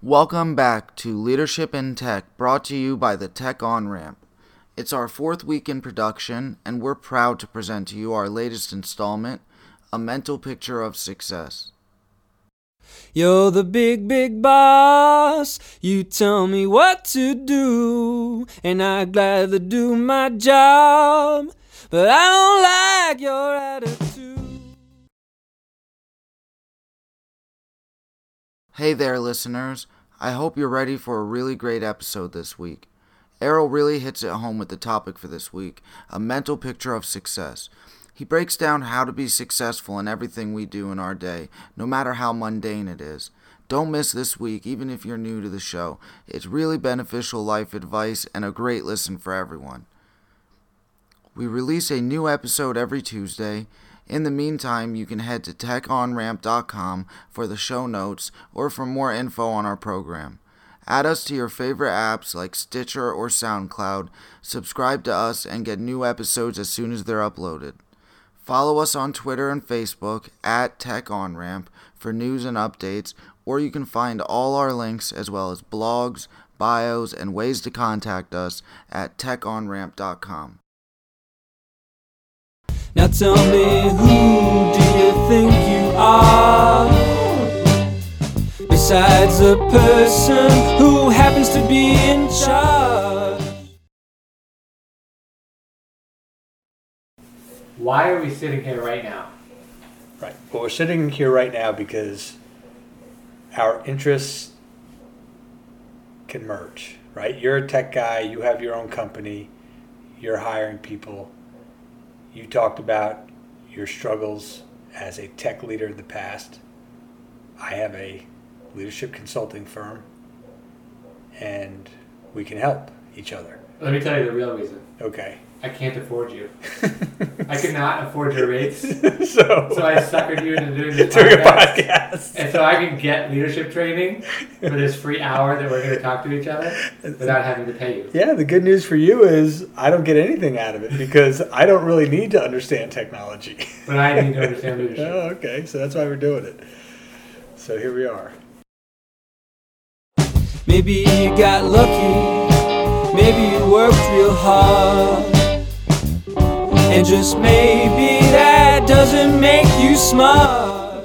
Welcome back to Leadership in Tech, brought to you by the Tech On-Ramp. It's our 4th week in production, and we're proud to present to you our latest installment, A Mental Picture of Success. You're the big boss. You tell me what to do, and I gladly do my job, but I don't like your attitude. Hey there, listeners. I hope you're ready for a really great episode this week. Errol really hits it home with the topic for this week, a mental picture of success. He breaks down how to be successful in everything we do in our day, no matter how mundane it is. Don't miss this week, even if you're new to the show. It's really beneficial life advice and a great listen for everyone. We release a new episode every Tuesday. In the meantime, you can head to techonramp.com for the show notes or for more info on our program. Add us to your favorite apps like Stitcher or SoundCloud, subscribe to us, and get new episodes as soon as they're uploaded. Follow us on Twitter and Facebook at TechOnRamp for news and updates, or you can find all our links as well as blogs, bios, and ways to contact us at techonramp.com. Now tell me, who do you think you are? Besides the person who happens to be in charge. Why are we sitting here right now? Right. Well, we're sitting here right now because our interests can merge, right? You're a tech guy. You have your own company. You're hiring people. You talked about your struggles as a tech leader in the past. I have a leadership consulting firm, and we can help each other. Let me tell you the real reason. Okay. I can't afford you. I cannot afford your rates. So I suckered you into doing this a podcast. And so I can get leadership training for this free hour that we're going to talk to each other without having to pay you. Yeah, the good news for you is I don't get anything out of it because I don't really need to understand technology. But I need to understand leadership. Oh, okay. So that's why we're doing it. So here we are. Maybe you got lucky. Maybe you worked real hard. And just maybe that doesn't make you smart.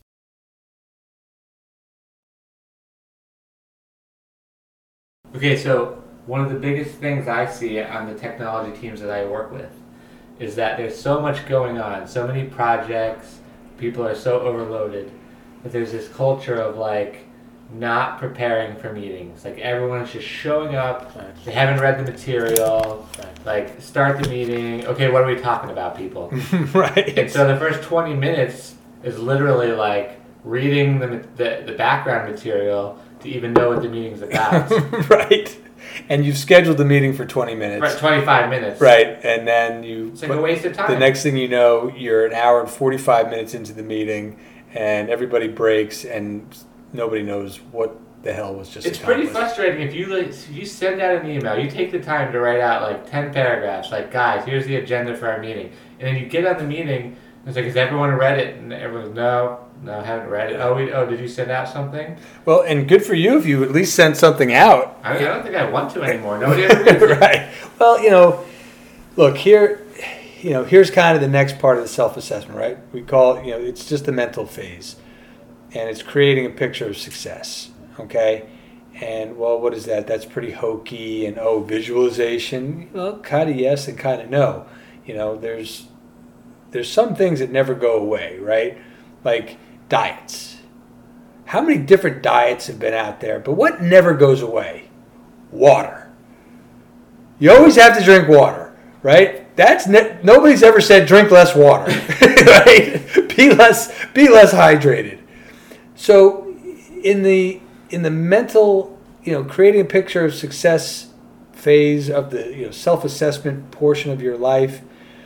Okay, so one of the biggest things I see on the technology teams that I work with is that there's so much going on, so many projects, people are so overloaded, that there's this culture of like not preparing for meetings. Like everyone's just showing up, they haven't read the material, like start the meeting, okay, what are we talking about, people? Right. And so the first 20 minutes is literally like reading the background material to even know what the meeting's about. Right. And you've scheduled the meeting for 20 minutes. Right, 25 minutes. Right. And then it's like a waste of time. The next thing you know, you're an hour and 45 minutes into the meeting and everybody breaks and nobody knows what the hell was just It's accomplished. pretty frustrating if you send out an email, you take the time to write out like 10 paragraphs, like, guys, here's the agenda for our meeting. And then you get on the meeting, and it's like, has everyone read it? And everyone's, no, I haven't read it. Oh, did you send out something? Well, and good for you if you at least sent something out. I don't think I want to anymore. Nobody ever reads it. Right. Well, look, here's kind of the next part of the self-assessment, right? We call it, it's just the mental phase. And it's creating a picture of success, okay? And, well, what is that? That's pretty hokey and, visualization. Well, kind of yes and kind of no. There's some things that never go away, right? Like diets. How many different diets have been out there? But what never goes away? Water. You always have to drink water, right? Nobody's ever said drink less water, right? Be less hydrated. So in the mental, creating a picture of success phase of the self-assessment portion of your life,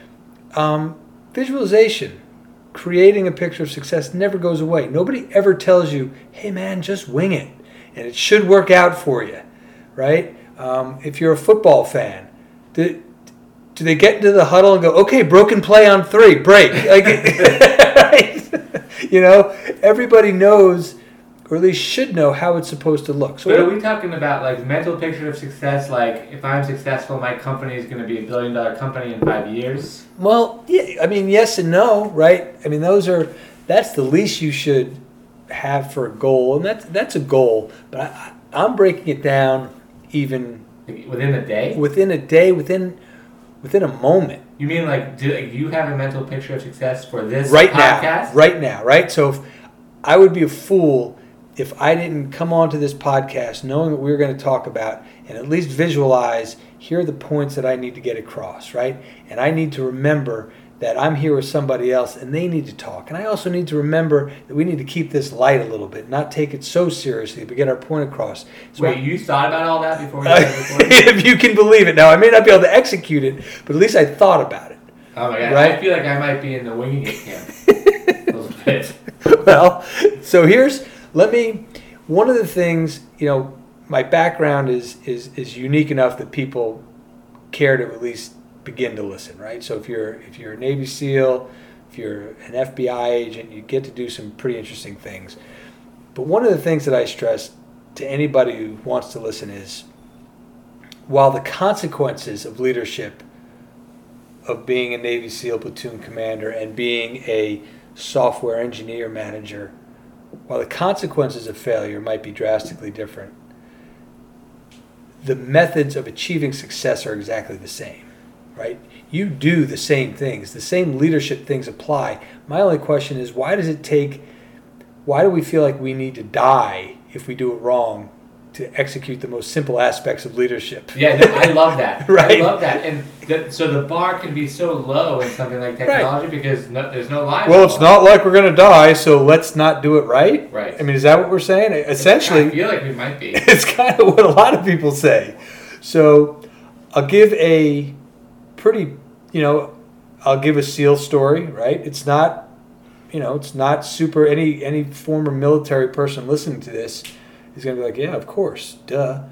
visualization, creating a picture of success never goes away. Nobody ever tells you, hey man, just wing it and it should work out for you, right? If you're a football fan, do they get into the huddle and go, okay, broken play on 3, break? Like, right? Everybody knows or at least should know how it's supposed to look. So but are we talking about like mental picture of success? Like if I'm successful, my company is going to be $1 billion company in 5 years. Well, yeah, I mean, yes and no, right? I mean, that's the least you should have for a goal, and that's a goal. But I'm breaking it down even Within a day? Within a day, within a moment. You mean like, do you have a mental picture of success for this right podcast? Right now, right? So if I would be a fool if I didn't come onto this podcast knowing what we were going to talk about and at least visualize, here are the points that I need to get across, right? And I need to remember that I'm here with somebody else and they need to talk. And I also need to remember that we need to keep this light a little bit, not take it so seriously, but get our point across. So wait, you thought about all that before we started recording? If you can believe it. Now, I may not be able to execute it, but at least I thought about it. Oh my God. Right? I feel like I might be in the winging it camp a little bit. Well, so one of the things, my background is unique enough that people care to at least begin to listen, right? So if you're a Navy SEAL, if you're an FBI agent, you get to do some pretty interesting things. But one of the things that I stress to anybody who wants to listen is, while the consequences of leadership, of being a Navy SEAL platoon commander and being a software engineer manager, while the consequences of failure might be drastically different, the methods of achieving success are exactly the same, right? You do the same things. The same leadership things apply. My only question is, why do we feel like we need to die if we do it wrong to execute the most simple aspects of leadership? Yeah, no, I love that. Right. I love that. And so the bar can be so low in something like technology because there's no lives. Well, it's not like we're going to die, so let's not do it right. Right. I mean, is that what we're saying? Essentially, I feel like we might be. it's kind of what a lot of people say. So I'll give a pretty, I'll give a SEAL story, right? It's not, it's not super, any former military person listening to this is going to be like, yeah, of course, duh.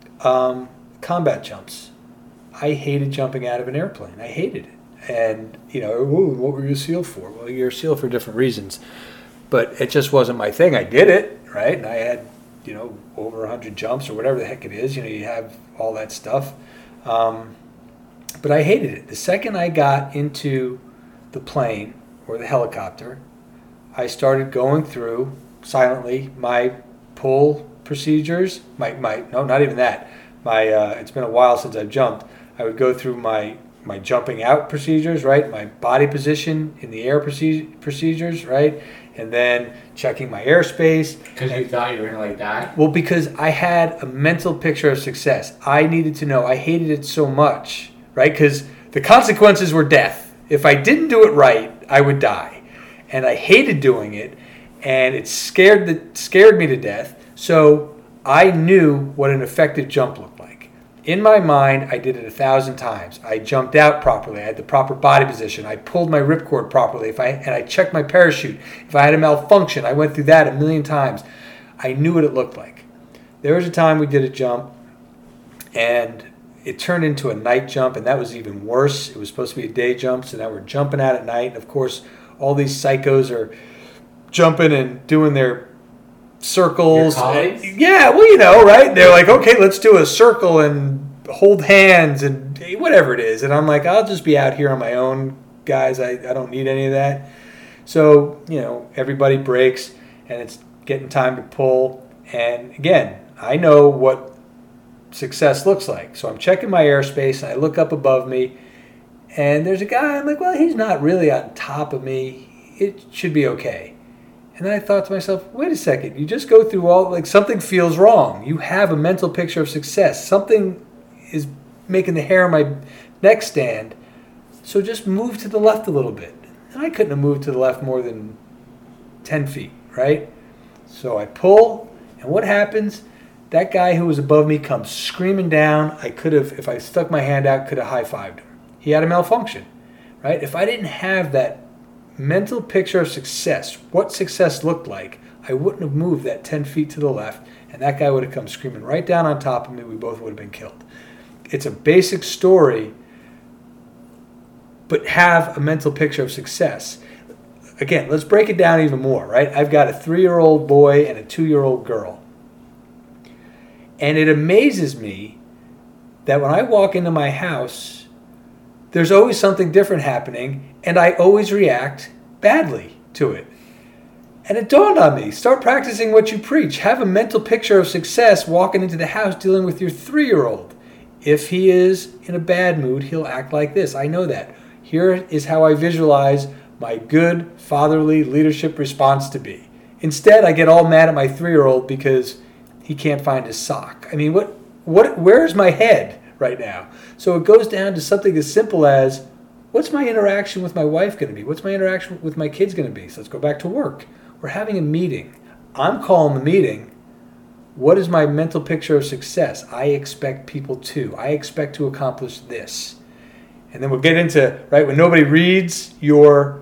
Combat jumps. I hated jumping out of an airplane. I hated it. And, what were you a SEAL for? Well, you're a SEAL for different reasons. But it just wasn't my thing. I did it, right? And I had, over 100 jumps or whatever the heck it is. You have all that stuff. But I hated it. The second I got into the plane or the helicopter, I started going through silently my pull procedures. No, not even that. It's been a while since I've jumped. I would go through my jumping out procedures, right? My body position in the air procedures, right? And then checking my airspace. Because you thought you were going to die? Well, because I had a mental picture of success. I needed to know. I hated it so much, right? Because the consequences were death. If I didn't do it right, I would die. And I hated doing it, and it scared me to death. So I knew what an effective jump looked like. In my mind, I did it 1,000 times. I jumped out properly. I had the proper body position. I pulled my ripcord properly. And I checked my parachute. If I had a malfunction, I went through that 1,000,000 times. I knew what it looked like. There was a time we did a jump, and it turned into a night jump, and that was even worse. It was supposed to be a day jump, so now we're jumping out at night. And of course, all these psychos are jumping and doing their circles. Yeah, well, right? They're like, okay, let's do a circle and hold hands and whatever it is. And I'm like, I'll just be out here on my own, guys. I don't need any of that. So, everybody breaks, and it's getting time to pull. And again, I know what success looks like. So I'm checking my airspace, and I look up above me, and there's a guy. I'm like, well, he's not really on top of me. It should be okay. And then I thought to myself, wait a second, you just go through something feels wrong. You have a mental picture of success. Something is making the hair on my neck stand. So just move to the left a little bit. And I couldn't have moved to the left more than 10 feet, right? So I pull, and what happens? That guy who was above me comes screaming down. I could have, if I stuck my hand out, could have high-fived him. He had a malfunction, right? If I didn't have that mental picture of success, what success looked like, I wouldn't have moved that 10 feet to the left, and that guy would have come screaming right down on top of me. We both would have been killed. It's a basic story, but have a mental picture of success. again, let's break it down even more, right? I've got a 3-year-old boy and a 2-year-old girl. And it amazes me that when I walk into my house, there's always something different happening, and I always react badly to it. And it dawned on me, start practicing what you preach. Have a mental picture of success walking into the house dealing with your 3-year-old. If he is in a bad mood, he'll act like this. I know that. Here is how I visualize my good fatherly leadership response to be. Instead, I get all mad at my 3-year-old because he can't find his sock. I mean, where's my head right now? So it goes down to something as simple as, what's my interaction with my wife going to be? What's my interaction with my kids going to be? So let's go back to work. We're having a meeting. I'm calling the meeting. What is my mental picture of success? I expect people to. I expect to accomplish this. And then we'll get into, right, when nobody reads your,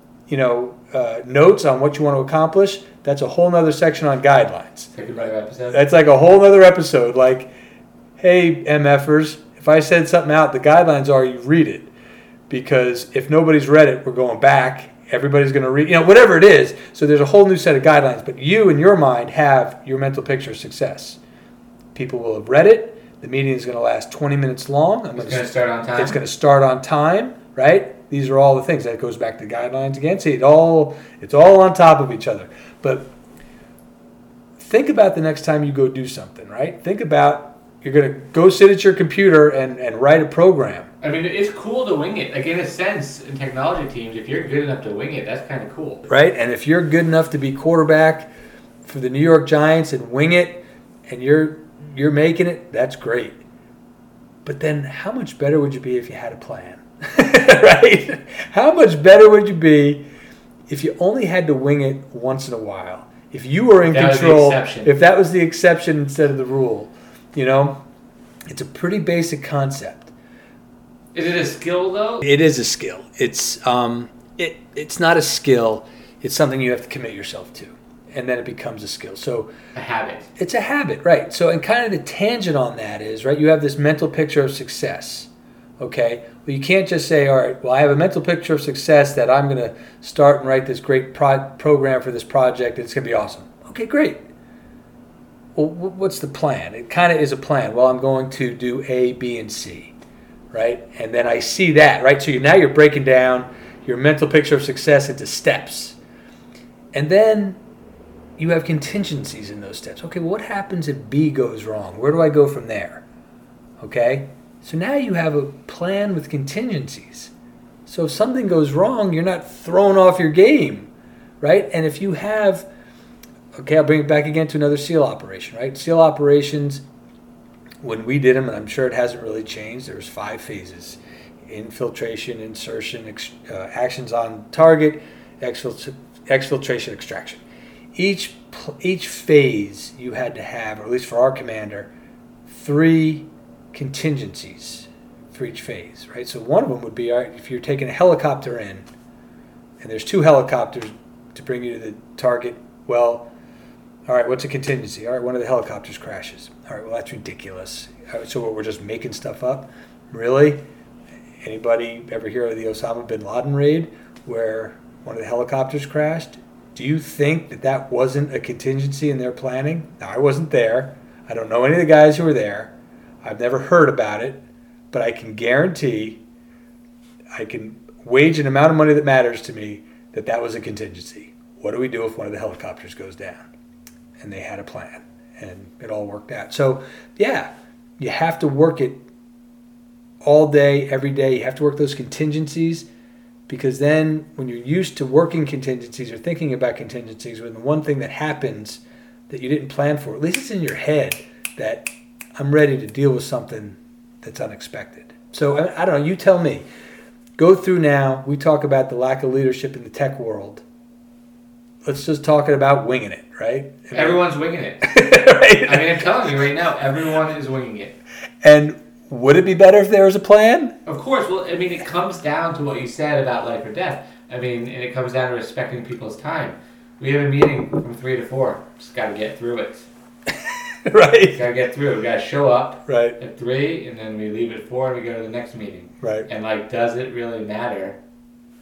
notes on what you want to accomplish, that's a whole nother section on guidelines. Take another episode. That's like a whole other episode. Like, hey, MFers, if I said something out, the guidelines are you read it. Because if nobody's read it, we're going back. Everybody's going to read, whatever it is. So there's a whole new set of guidelines. But you, in your mind, have your mental picture of success. People will have read it. The meeting is going to last 20 minutes long. It's going to start on time. It's going to start on time, right? These are all the things. That goes back to guidelines again. See, it's all on top of each other. But think about the next time you go do something, right? Think about you're going to go sit at your computer and write a program. I mean, it's cool to wing it. Like, in a sense, in technology teams, if you're good enough to wing it, that's kind of cool. Right? And if you're good enough to be quarterback for the New York Giants and wing it, and you're making it, that's great. But then how much better would you be if you had a plan? Right? How much better would you be if you only had to wing it once in a while? If you were in control, if that was the exception instead of the rule, it's a pretty basic concept. Is it a skill though? It is a skill. It's not a skill. It's something you have to commit yourself to, and then it becomes a skill. So a habit. It's a habit, right? So, and kind of the tangent on that is, right, you have this mental picture of success. Okay? Well, you can't just say, all right, well, I have a mental picture of success that I'm going to start and write this great program for this project. And it's going to be awesome. Okay, great. Well, what's the plan? It kind of is a plan. Well, I'm going to do A, B, and C, right? And then I see that, right? So now you're breaking down your mental picture of success into steps. And then you have contingencies in those steps. Okay, well, what happens if B goes wrong? Where do I go from there? Okay? So now you have a plan with contingencies. So if something goes wrong, you're not thrown off your game, right? And if you have, okay, I'll bring it back again to another SEAL operation, right? SEAL operations, when we did them, and I'm sure it hasn't really changed, there was 5 phases. Infiltration, insertion, actions on target, exfiltration, extraction. Each phase you had to have, or at least for our commander, 3 contingencies for each phase, right? So one of them would be, all right, if you're taking a helicopter in, and there's 2 helicopters to bring you to the target, well, all right, what's a contingency? All right, one of the helicopters crashes. All right, well, that's ridiculous. So what, we're just making stuff up? Really? Anybody ever hear of the Osama bin Laden raid where one of the helicopters crashed? Do you think that wasn't a contingency in their planning? Now, I wasn't there. I don't know any of the guys who were there. I've never heard about it, but I can guarantee, I can wage an amount of money that matters to me that was a contingency. What do we do if one of the helicopters goes down? And they had a plan, and it all worked out. So, yeah, you have to work it all day, every day. You have to work those contingencies, because then when you're used to working contingencies or thinking about contingencies, when the one thing that happens that you didn't plan for, at least it's in your head that I'm ready to deal with something that's unexpected. So, I don't know, you tell me. Go through now, we talk about the lack of leadership in the tech world. Let's just talk about winging it, right? Everyone's winging it. Right? I mean, I'm telling you right now, everyone is winging it. And would it be better if there was a plan? Of course. Well, I mean, it comes down to what you said about life or death. I mean, and it comes down to respecting people's time. We have a meeting from 3 to 4. Just got to get through it. Right. Got to get through it. We got to show up right at 3, and then we leave at 4, and we go to the next meeting. Right. And, like, does it really matter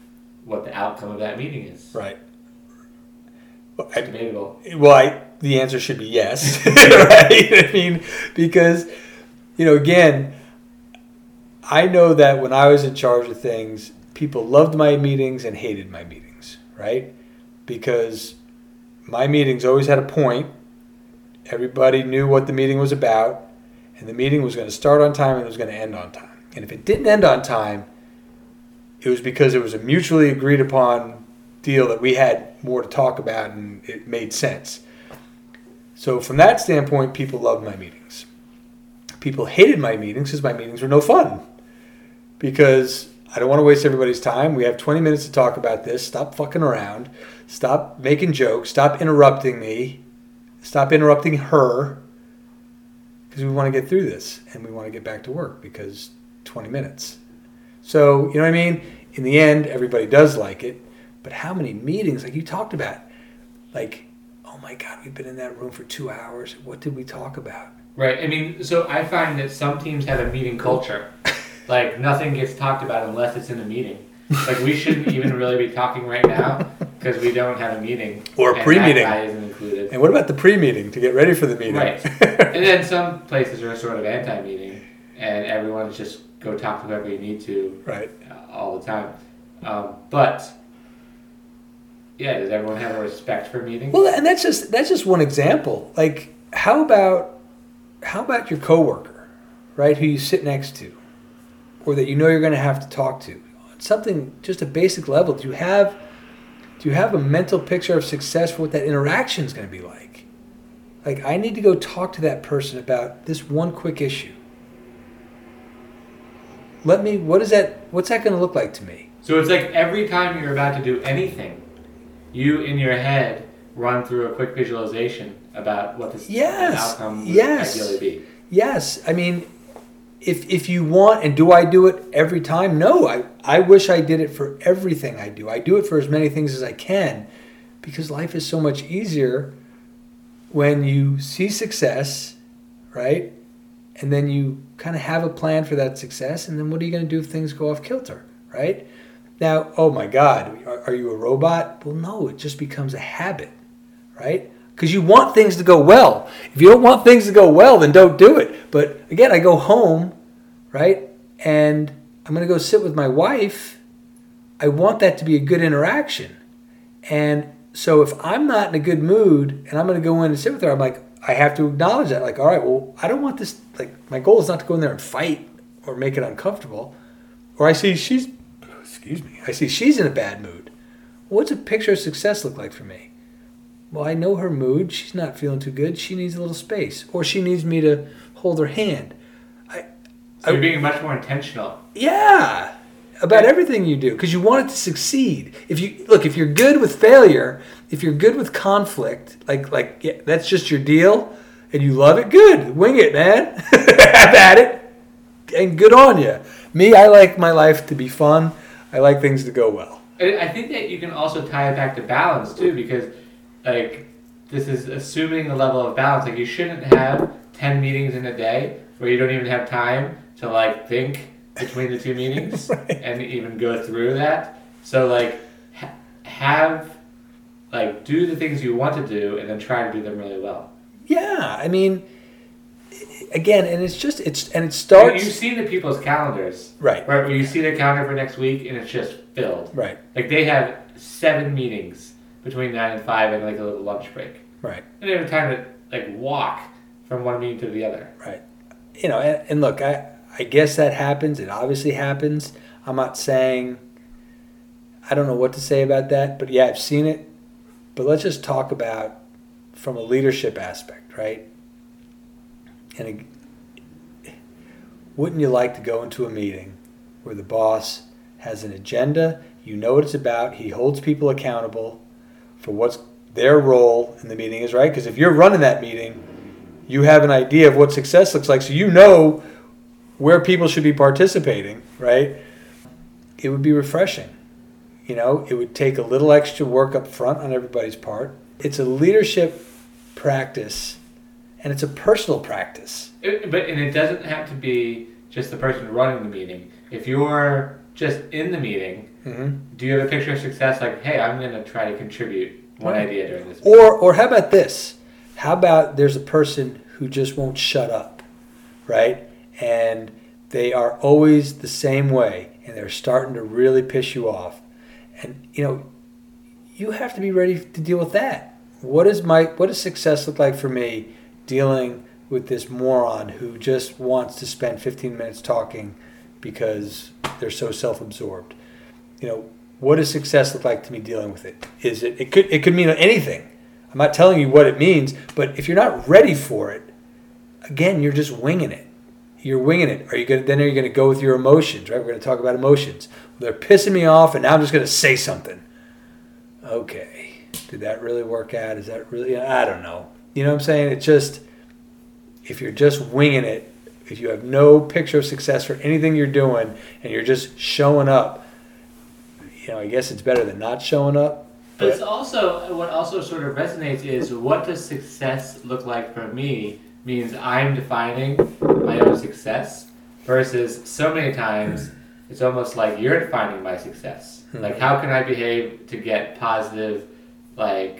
what the outcome of that meeting is. Right. It's debatable. Well, the answer should be yes, right? I mean, because, again, I know that when I was in charge of things, people loved my meetings and hated my meetings, right? Because my meetings always had a point. Everybody knew what the meeting was about, and the meeting was going to start on time and it was going to end on time. And if it didn't end on time, it was because it was a mutually agreed upon deal that we had more to talk about and it made sense. So from that standpoint, people loved my meetings. People hated my meetings because my meetings were no fun. Because I don't want to waste everybody's time. We have 20 minutes to talk about this. Stop fucking around. Stop making jokes. Stop interrupting me. Stop interrupting her. Because we want to get through this and we want to get back to work because 20 minutes. So, you know what I mean? In the end, everybody does like it. But how many meetings, like you talked about, like, oh my God, we've been in that room for 2 hours. What did we talk about? Right. I mean, so I find that some teams have a meeting culture. Like, nothing gets talked about unless it's in a meeting. Like, we shouldn't even really be talking right now because we don't have a meeting. Or a pre-meeting. That guy isn't included. And what about the pre-meeting to get ready for the meeting? Right. And then some places are sort of anti-meeting and everyone's just go talk to whoever you need to right. All the time. But, yeah, does everyone have a respect for meetings? Well, and that's just one example. Like, how about your coworker, right, who you sit next to, or that you know you're going to have to talk to? Something, just a basic level. Do you have a mental picture of success for what that interaction is going to be like? Like, I need to go talk to that person about this one quick issue. What's that going to look like to me? So it's like every time you're about to do anything, you in your head run through a quick visualization about what the outcome would ideally be. Yes. I mean, if you want, and do I do it every time? No, I wish I did it for everything I do. I do it for as many things as I can because life is so much easier when you see success, right? And then you kind of have a plan for that success, and then what are you going to do if things go off kilter, right? Now, oh my God, are you a robot? Well, no, it just becomes a habit, right? Because you want things to go well. If you don't want things to go well, then don't do it. But again, I go home, right? And I'm going to go sit with my wife. I want that to be a good interaction. And so if I'm not in a good mood and I'm going to go in and sit with her, I'm like, I have to acknowledge that. Like, all right, well, I don't want this. Like, my goal is not to go in there and fight or make it uncomfortable. Or I see she's in a bad mood. Well, what's a picture of success look like for me? Well, I know her mood. She's not feeling too good. She needs a little space. Or she needs me to hold her hand. So you're being much more intentional. Yeah. About everything you do. Because you want it to succeed. If you're good with failure, if you're good with conflict, like that's just your deal, and you love it, good. Wing it, man. Have at it. And good on you. Me, I like my life to be fun. I like things to go well. I think that you can also tie it back to balance, too, because like, this is assuming a level of balance. Like, you shouldn't have 10 meetings in a day where you don't even have time to, like, think between the two meetings right. And even go through that. So, like, do the things you want to do and then try to do them really well. Yeah, I mean, again, and it starts... You've seen the people's calendars. Right. Where you see their calendar for next week and it's just filled. Right. Like, they have 7 meetings between 9 and 5 and like a little lunch break. Right. And they have time to like walk from one meeting to the other. Right. And look, I guess that happens. It obviously happens. I'm not saying, I don't know what to say about that, but yeah, I've seen it. But let's just talk about from a leadership aspect, right? And wouldn't you like to go into a meeting where the boss has an agenda, you know what it's about, he holds people accountable for what's their role in the meeting is, right? Because if you're running that meeting, you have an idea of what success looks like, so you know where people should be participating, right? It would be refreshing. It would take a little extra work up front on everybody's part. It's a leadership practice, and it's a personal practice. But it doesn't have to be just the person running the meeting. If you're just in the meeting, Mm-hmm. do you have a picture of success? Like, hey, I'm going to try to contribute one Right. idea during this meeting. Or how about this? How about there's a person who just won't shut up, right? And they are always the same way, and they're starting to really piss you off. And you have to be ready to deal with that. What does success look like for me dealing with this moron who just wants to spend 15 minutes talking because they're so self-absorbed? What does success look like to me dealing with it? It could mean anything. I'm not telling you what it means, but if you're not ready for it, again, you're just winging it. You're winging it. Are you going to go with your emotions, right? We're going to talk about emotions. They're pissing me off, and now I'm just going to say something. Okay, did that really work out? Is that really? I don't know. You know what I'm saying? It's just, if you're just winging it, if you have no picture of success for anything you're doing, and you're just showing up, I guess it's better than not showing up. But it's also, what also sort of resonates is, what does success look like for me means I'm defining my own success, versus so many times it's almost like you're defining my success. Like, how can I behave to get positive, what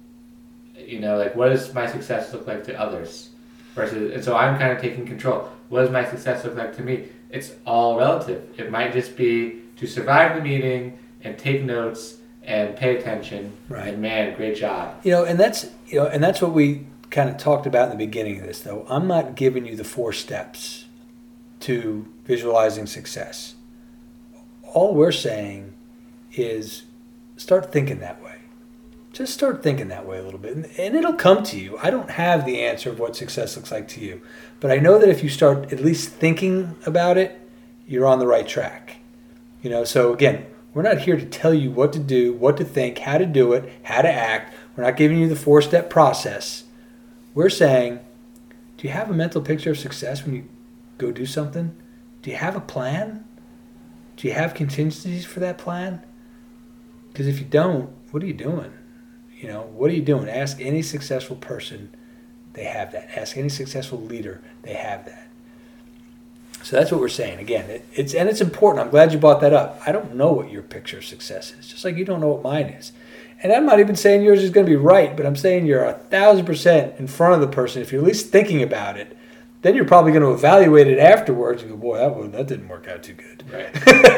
does my success look like to others? And so I'm kind of taking control. What does my success look like to me? It's all relative. It might just be to survive the meeting and take notes and pay attention. Right. And man, great job. And that's what we kind of talked about in the beginning of this, though. I'm not giving you the 4 steps to visualizing success. All we're saying is start thinking that way. Just start thinking that way a little bit, and it'll come to you. I don't have the answer of what success looks like to you, but I know that if you start at least thinking about it, you're on the right track. So again, we're not here to tell you what to do, what to think, how to do it, how to act. We're not giving you the 4-step process. We're saying, do you have a mental picture of success when you go do something? Do you have a plan? Do you have contingencies for that plan? Because if you don't, what are you doing? What are you doing? Ask any successful person, they have that. Ask any successful leader, they have that. So that's what we're saying. Again, it's important. I'm glad you brought that up. I don't know what your picture of success is, just like you don't know what mine is. And I'm not even saying yours is going to be right, but I'm saying you're 1,000% in front of the person. If you're at least thinking about it, then you're probably going to evaluate it afterwards and go, boy, that didn't work out too good. Right.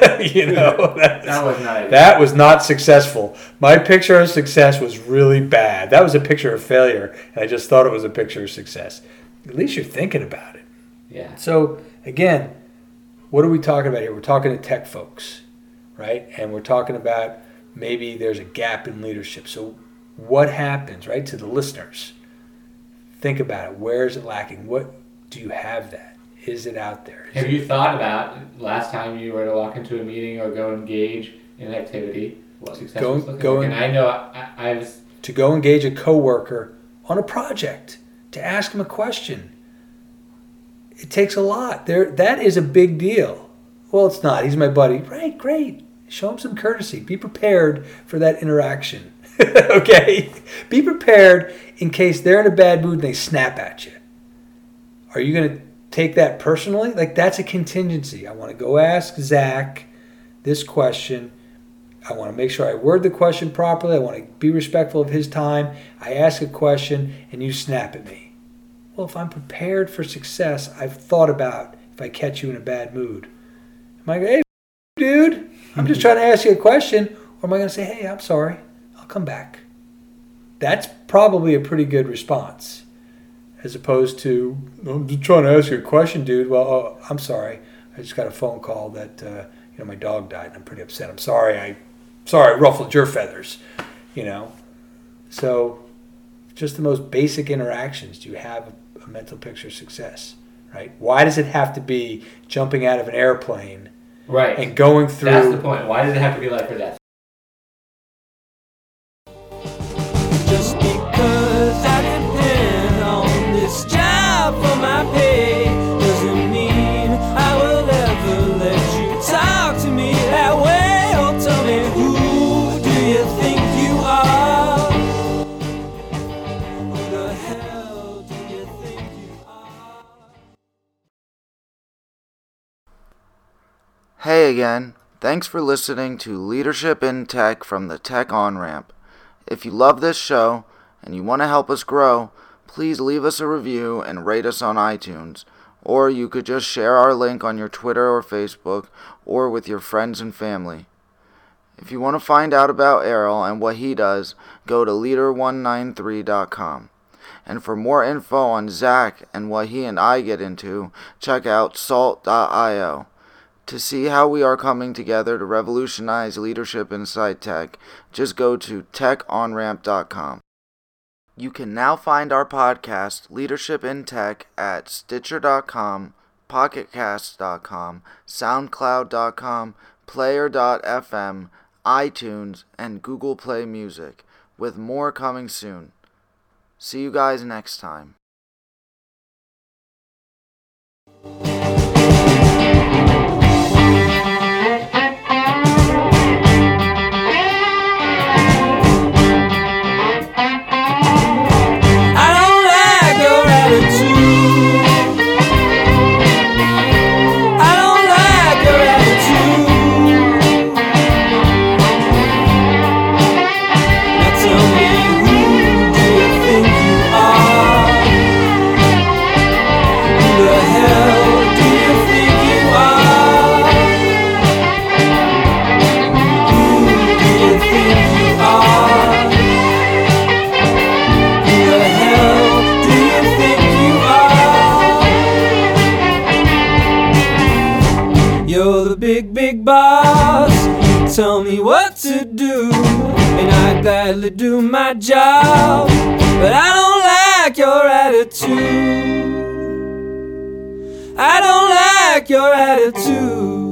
That was not successful. My picture of success was really bad. That was a picture of failure, and I just thought it was a picture of success. At least you're thinking about it. Yeah. So, again, what are we talking about here? We're talking to tech folks, right? And we're talking about maybe there's a gap in leadership. So what happens, right, to the listeners? Think about it. Where is it lacking? What do you have that? Is it out there? Have you thought about last time you were to walk into a meeting or go engage in an activity, what success was looking like? And I know I was... To go engage a coworker on a project, to ask him a question. It takes a lot. That is a big deal. Well, it's not. He's my buddy. Right, great. Show him some courtesy. Be prepared for that interaction. Okay? Be prepared in case they're in a bad mood and they snap at you. Are you going to take that personally? Like, that's a contingency. I want to go ask Zach this question. I want to make sure I word the question properly. I want to be respectful of his time. I ask a question and you snap at me. Well, if I'm prepared for success, I've thought about if I catch you in a bad mood. Am I going, hey, dude, I'm just trying to ask you a question? Or am I going to say, hey, I'm sorry, I'll come back? That's probably a pretty good response. As opposed to, I'm just trying to ask you a question, dude. Well, I'm sorry. I just got a phone call that my dog died and I'm pretty upset. I'm sorry. I ruffled your feathers. So just the most basic interactions. Do you have a mental picture of success, right? Why does it have to be jumping out of an airplane, right, and going through? That's the point. Why does it have to be life or death? Just because I depend on this job for my pay doesn't mean I will ever let you talk to me that way. Oh, tell me, who do you think you are? Who the hell do you think you are? Hey again. Thanks for listening to Leadership in Tech from the Tech On-Ramp. If you love this show and you want to help us grow, please leave us a review and rate us on iTunes. Or you could just share our link on your Twitter or Facebook or with your friends and family. If you want to find out about Errol and what he does, go to leader193.com. And for more info on Zach and what he and I get into, check out salt.io. To see how we are coming together to revolutionize leadership inside tech, just go to techonramp.com. You can now find our podcast, Leadership in Tech, at Stitcher.com, PocketCast.com, SoundCloud.com, Player.fm, iTunes, and Google Play Music, with more coming soon. See you guys next time. You're the big, big boss. You tell me what to do, and I gladly do my job. But I don't like your attitude. I don't like your attitude.